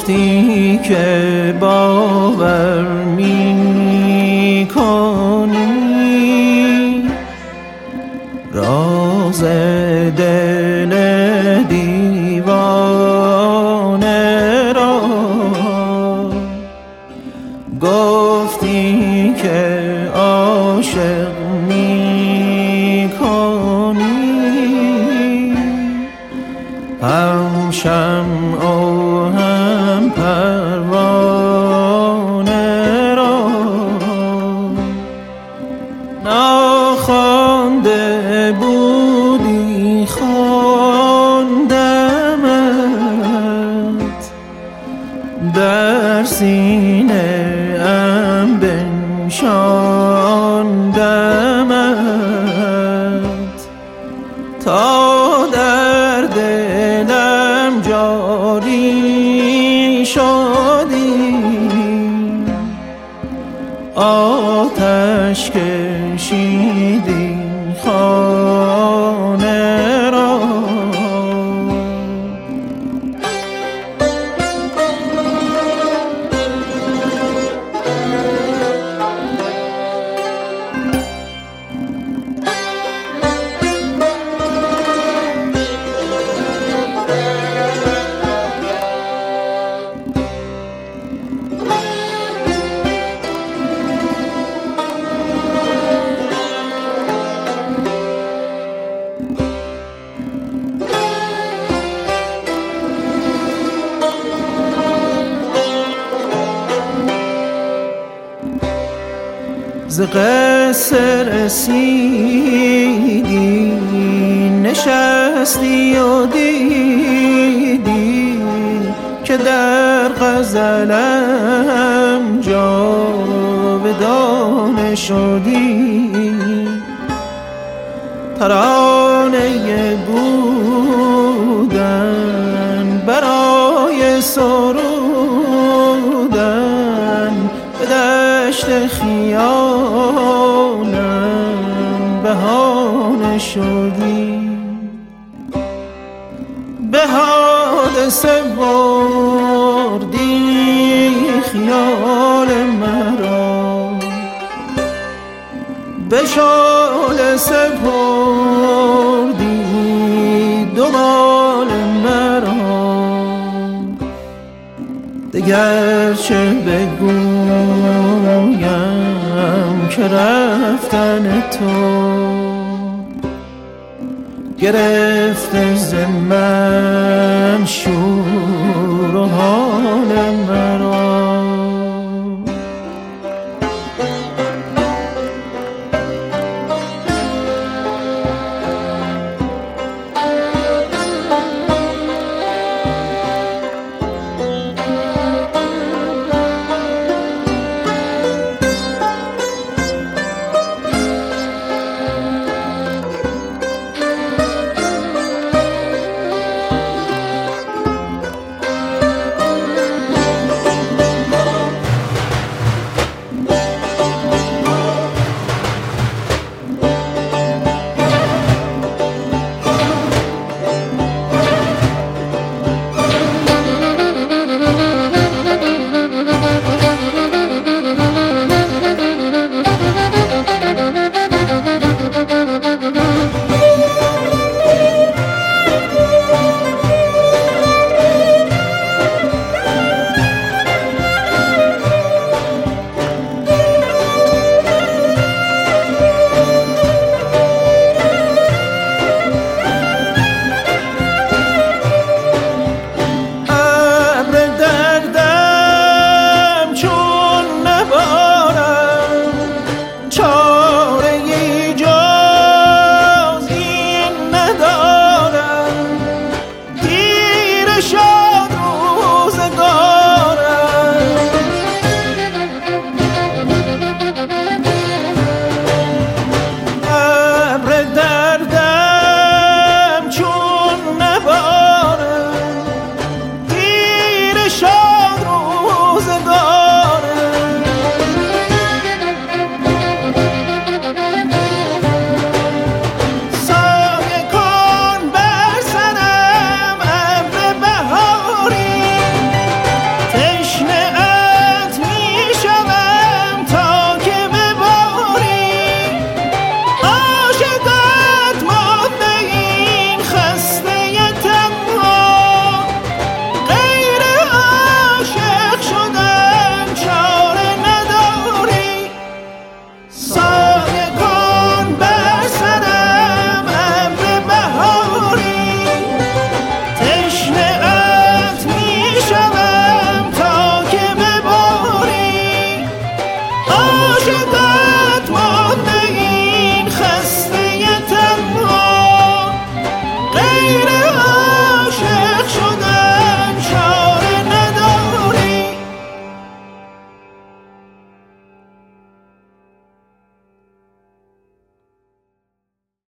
گفتی که باور می کنی راز دل دیوانه را، گفتی که عاشق می کنی هم شمع و هم پروانه را. ناخوانده بودی خواندمت، در سینه ام بنشاندمت تا در دلم جاری شدی، آتش کشیدی خانه را. ز قصه رسیدی نشستی و دیدی که در غزلم جاودانه شدی. ترانه بودن برای سرودن به دشت خیالم بهانه شدی. به حادثه بردی خیال مرا، به شعله سپردی دنبال مرا. دگر چه بگویم که رفتن تو گرفته ز من شور و حال مرا.